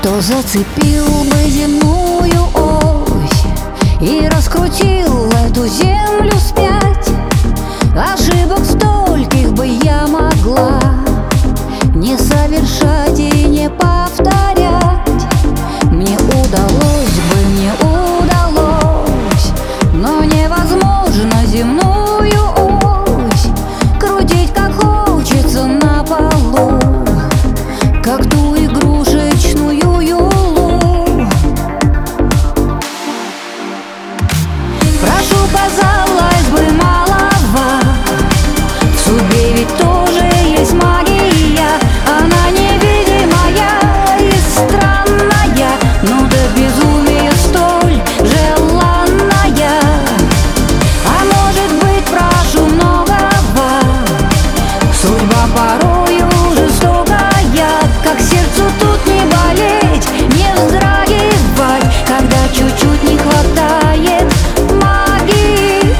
Кто зацепил бы земную ось и раскрутил эту землю вспять? Ошибок стольких бы я могла не совершать и не повторять. Мне удалось, но невозможно земную ось крутить как хочется на полу, как ту игрушечную юлу. Прошу, казалось бы, малова, в судьбе ведь тоже есть магия. Она невидимая и странная, но до безумия столь желанная. А может быть, прошу многого, судьба порою жестокая. Как сердцу тут не болеть, не вздрагивать, когда чуть-чуть не хватает магии.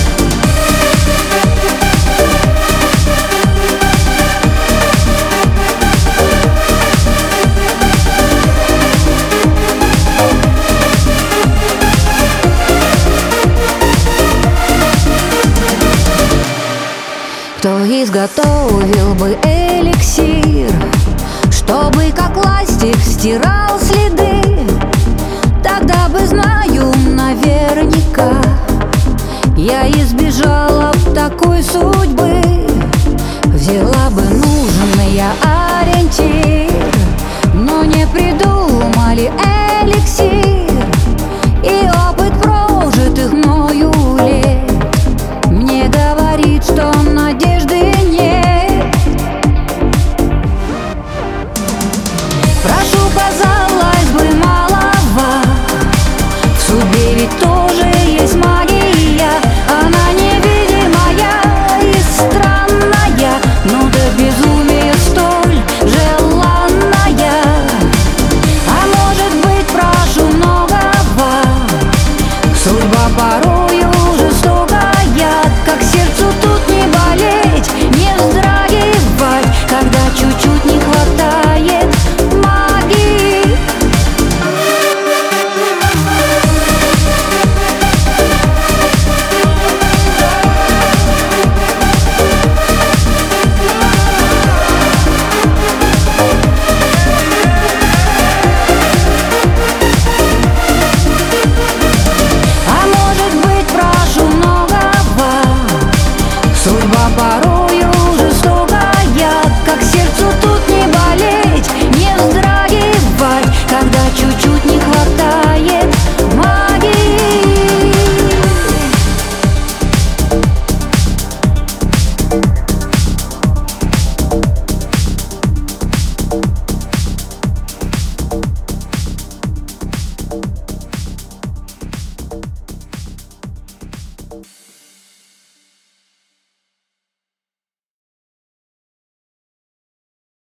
Кто изготовил бы эликсир, чтобы как ластик стирал следы? Тогда бы, знаю наверняка, я избежала б такой судьбы. Взяла бы